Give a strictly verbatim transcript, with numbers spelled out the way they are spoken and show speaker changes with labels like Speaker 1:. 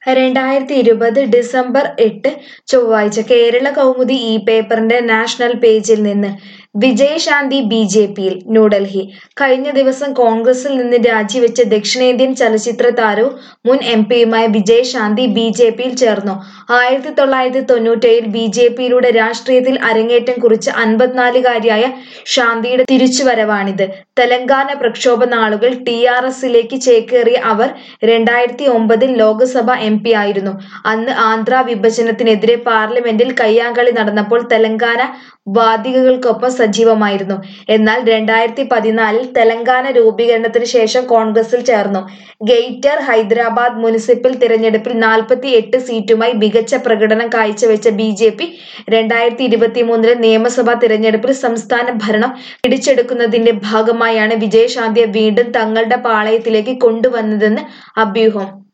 Speaker 1: രണ്ടായിരത്തി ഇരുപത് ഡിസംബർ എട്ട് ചൊവ്വാഴ്ച കേരള കൗമുദി ഈ പേപ്പറിന്റെ നാഷണൽ പേജിൽ നിന്ന് വിജയശാന്തി ബി ജെ പിയിൽ ന്യൂഡൽഹി. കഴിഞ്ഞ ദിവസം കോൺഗ്രസിൽ നിന്ന് രാജിവെച്ച ദക്ഷിണേന്ത്യൻ ചലച്ചിത്ര താരവും മുൻ എം പിയുമായ വിജയശാന്തി ബി ജെ പിയിൽ ചേർന്നു. ആയിരത്തി തൊള്ളായിരത്തി തൊണ്ണൂറ്റേഴിൽ ബി ജെ പിയിലൂടെ രാഷ്ട്രീയത്തിൽ അരങ്ങേറ്റം കുറിച്ച അൻപത്തിനാലുകാരിയായ ശാന്തിയുടെ തിരിച്ചുവരവാണിത്. തെലങ്കാന പ്രക്ഷോഭ നാളുകൾ ടി ആർ എസിലേക്ക് ചേക്കേറിയ അവർ രണ്ടായിരത്തി ഒമ്പതിൽ ലോക്സഭ എം പി ആയിരുന്നു. അന്ന് ആന്ധ്ര വിഭജനത്തിനെതിരെ പാർലമെന്റിൽ കയ്യാങ്കളി നടന്നപ്പോൾ തെലങ്കാന വാദികൾക്കൊപ്പം സജീവമായിരുന്നു. എന്നാൽ രണ്ടായിരത്തി പതിനാലിൽ തെലങ്കാന രൂപീകരണത്തിന് ശേഷം കോൺഗ്രസിൽ ചേർന്നു. ഗ്രേറ്റർ ഹൈദരാബാദ് മുനിസിപ്പൽ തിരഞ്ഞെടുപ്പിൽ നാൽപ്പത്തി എട്ട് സീറ്റുമായി മികച്ച പ്രകടനം കാഴ്ചവെച്ച ബി ജെ പി രണ്ടായിരത്തി ഇരുപത്തിമൂന്നിലെ നിയമസഭാ തിരഞ്ഞെടുപ്പിൽ സംസ്ഥാന ഭരണം പിടിച്ചെടുക്കുന്നതിന്റെ ഭാഗമായാണ് വിജയശാന്തിയെ വീണ്ടും തങ്ങളുടെ പാളയത്തിലേക്ക് കൊണ്ടുവന്നതെന്ന് അഭ്യൂഹം.